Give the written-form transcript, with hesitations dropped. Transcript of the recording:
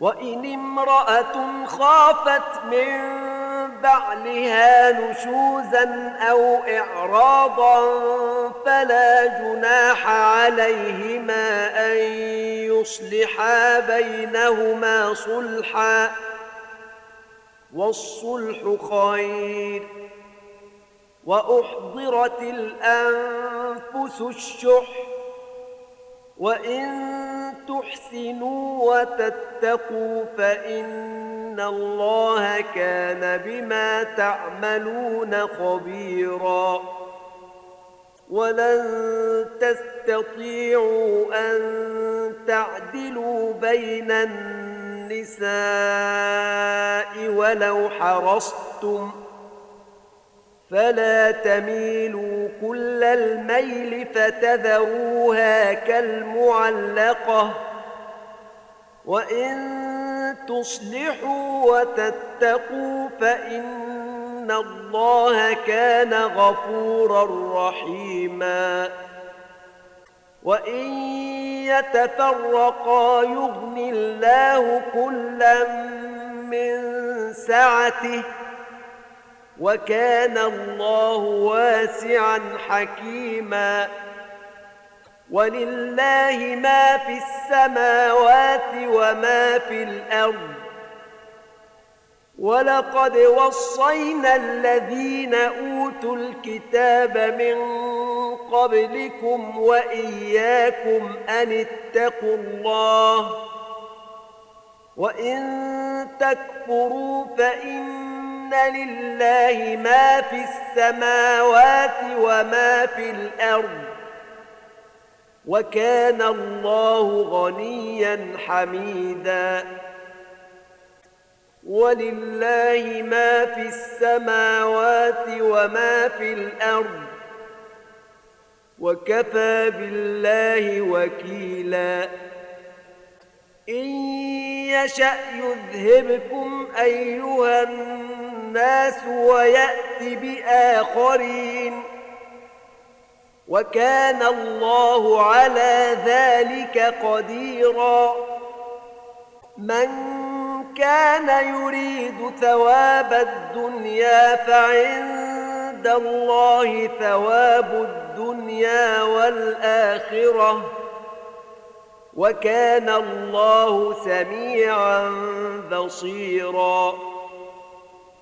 وإن امرأة خافت من بعلها نشوزا أو إعراضا فلا جناح عليهما أن يصلحا بينهما صلحا، والصلح خير. وأحضرت الأنفس الشح، وإن تحسنوا وتتقوا فإن الله كان بما تعملون خبيرا. ولن تستطيعوا أن تعدلوا بين النساء ولو حرصتم، فلا تميلوا كل الميل فتذروها كالمعلقة. وإن تصلحوا وتتقوا فإن الله كان غفورا رحيما. وإن يتفرقا يغن الله كلا من سعته، وكان الله واسعا حكيما. ولله ما في السماوات وما في الأرض. ولقد وصينا الذين أوتوا الكتاب من قبلكم وإياكم أن اتقوا الله، وإن تكفروا فإن لله ما في السماوات وما في الأرض، وكان الله غنيا حميدا. ولله ما في السماوات وما في الأرض، وكفى بالله وكيلا. إن يشأ يذهبكم أيها الناس ويأت بآخرين، وكان الله على ذلك قديرا. من كان يريد ثواب الدنيا فعند الله ثواب الدنيا والآخرة، وكان الله سميعا بصيرا.